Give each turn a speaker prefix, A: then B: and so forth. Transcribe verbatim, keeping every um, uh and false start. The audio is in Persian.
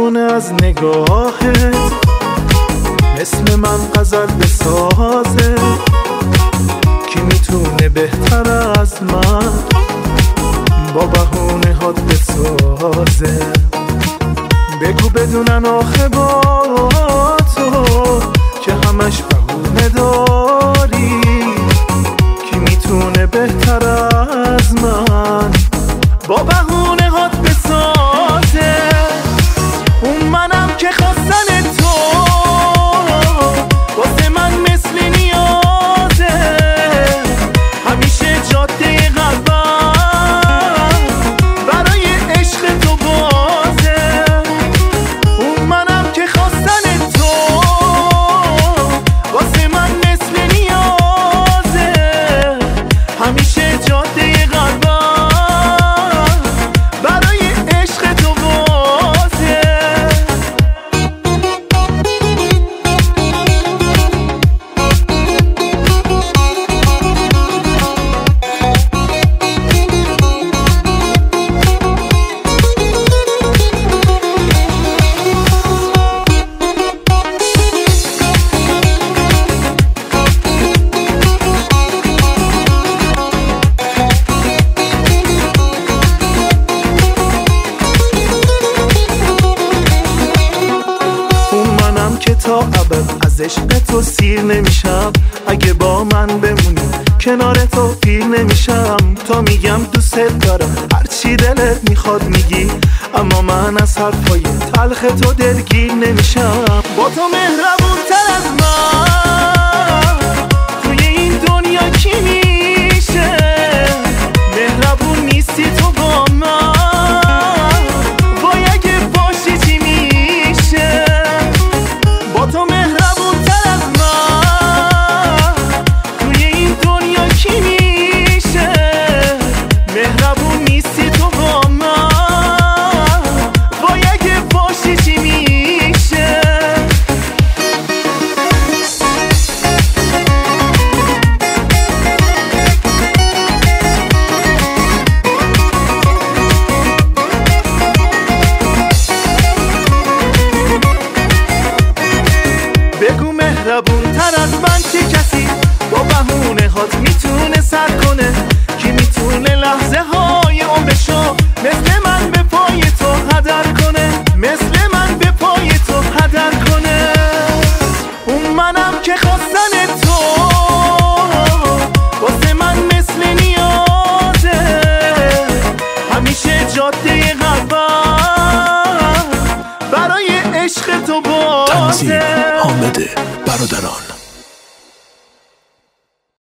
A: میتونه از نگاهت مثل من غزل بسازه؟ کی میتونه بهتر از من با بهونه هات بسازه؟ بگو بدونن آخه با تو که همش بهونه داری. کی میتونه بهتر از من با بهونه هات بسازه؟ اون منم که خواستن تو واسه من مثل نیازه. همیشه جاده قلبم برای عشق تو بازه. اون منم که خواستن تو واسه من مثل نیازه. همیشه جاده قلبم برای عشق تو بازه. که تا ابد از عشق تو سیر نمیشم. اگه با من بمونی کنار تو پیر نمیشم. تا میگم دوست دارم هرچی دلت میخواد میگی، اما من از حرفای تلخ تو دلگیر نمیشم. با تو مهربون تر از من توی این دنیا کی میشه؟ مهربون نیستی تو با من، وای اگه باشی چی میشه؟ با تو مهربون تر از من توی این دنیا کی میشه؟ مهربون نیستی تو با من، وای اگه باشی چی میشه؟ بگو مهربون تر از من چه کسی با بهونه هات میتونه سر کنه؟ کی میتونه لحظه های عمرشو مثل من به پای تو هدر کنه؟ مثل من به پای تو هدر کنه؟ اون منم که خواستن تو واسه من مثل نیازه. همیشه جاده قلبم برای عشق تو بازه.
B: تنظیم حامد برادران.